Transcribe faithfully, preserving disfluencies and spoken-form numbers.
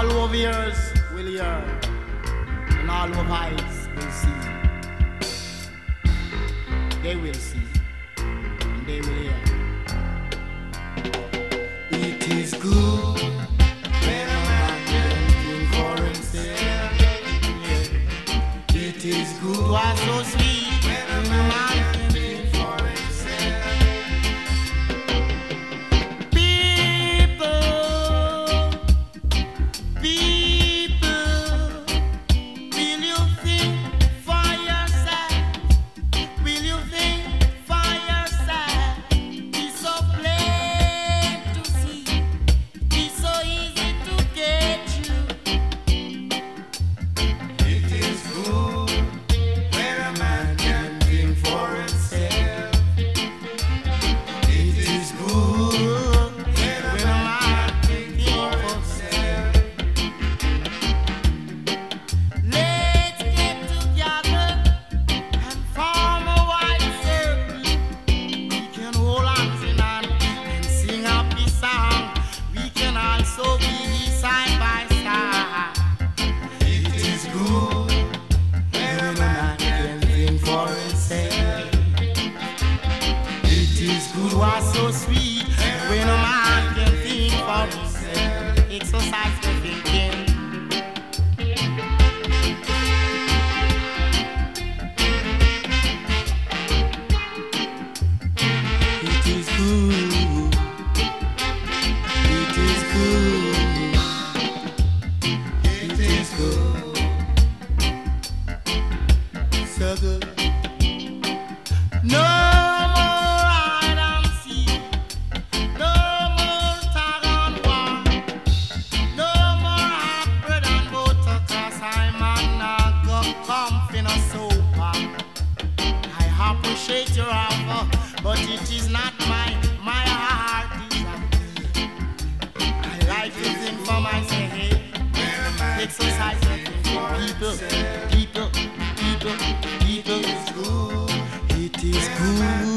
All of ears will hear, and all of eyes will see. They will see, and they will hear. It is good when a man can think for himself. Yeah. It is good, it was so sweet when a man can think for himself. People, people, will you think for yourself? Will you think for yourself? It's so plain to see. It's so easy to get you. It is good when a man can think for himself. It is good when a man can think for himself. Let's get together and form a wide circle. We can hold hands in hand and sing a peace song. We can also be side by side. It is good when a man can think for himself. It is good, was so sweet when a man can think for himself. Exercise the thinking. It is good. It is good. It is good. So good. No more hide and seek. No more tag and war. No more hot bread and butter, 'cause I'm not go comfy no sofa. I appreciate your offer, but it is not mine. My heart is a I like to think for myself. Exercise for people, people, people, people. It is good. It is good